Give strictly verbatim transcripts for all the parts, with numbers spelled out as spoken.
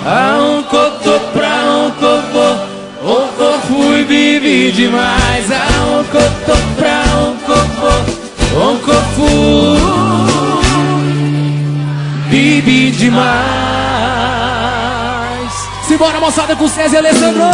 Ah, um cotô pra um covô, um covô fui, bebi demais. Ah, um cotô pra um covô, um covô bebi demais. Simbora, moçada, com César e Alessandro.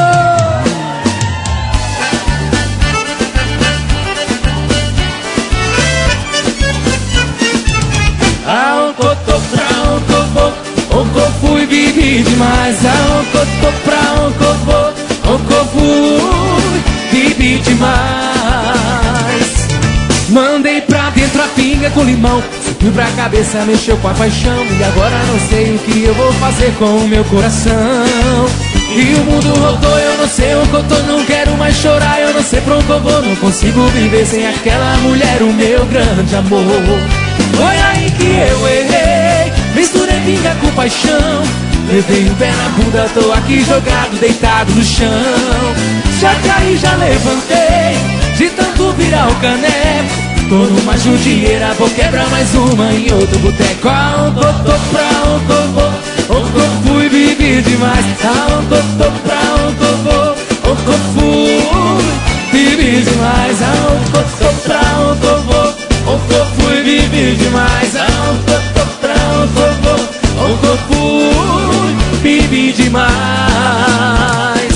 Ah, um cotô pra um covô, um covô fui, bebi demais. Ah, um cotô pra um covô, um covô bebi demais. Mandei pra dentro a pinga com limão, subiu pra cabeça, mexeu com a paixão. E agora não sei o que eu vou fazer com o meu coração. E o mundo rodou, eu não sei o que eu tô, não quero mais chorar. Eu não sei pra onde eu vou, não consigo viver sem aquela mulher, o meu grande amor. Foi aí que eu errei, misturei pinga com paixão. Levei o pé na bunda, tô aqui jogado, deitado no chão. Já caí, já levantei, de tanto virar o caneco. Tô numa judieira, vou quebrar mais uma em outro boteco. Ah, um cotô pra um covô, um covô fui, bebi demais. Ah, um cotô pra um covô, um covô fui, bebi demais. Ah, um cotô pra um covô, um covô fui, bebi demais. Ah, um cotô pra um covô, um covô fui, bebi demais.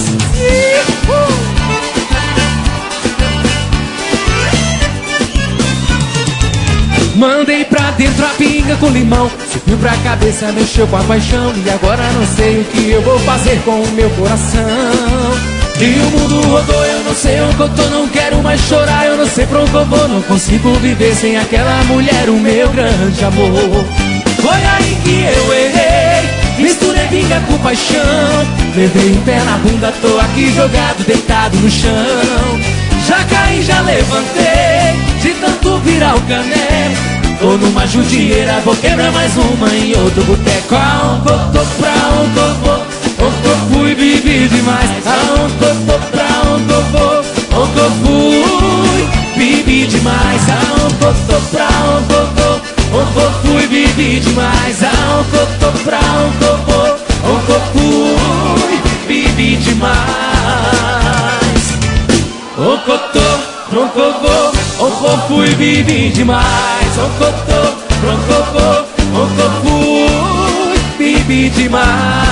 Mandei pra dentro a pinga com limão, subiu pra cabeça, mexeu com a paixão. E agora não sei o que eu vou fazer com o meu coração. E o mundo rodou, eu não sei onde eu tô, não quero mais chorar. Eu não sei pra onde eu vou, não consigo viver sem aquela mulher, o meu grande amor. Foi aí que eu errei, misturei pinga com paixão. Levei um pé na bunda, tô aqui jogado, deitado no chão. Já caí, já levantei, de tanto virar o caneco. Tô numa judieira, vou quebrar mais uma em outro boteco. Ah, um cotô pra um covô, um covô fui, bebi demais. Ah, um cotô pra um covô, um covô fui, bebi demais. Ah, um cotô pra um covô, um covô fui, bebi demais. Ah, um cotô pra um covô, um covô fui, bebi demais. Um cotô pra um covô, um covô fui, bebi demais. Um cotô pra um covô, um covô fui, bebi demais.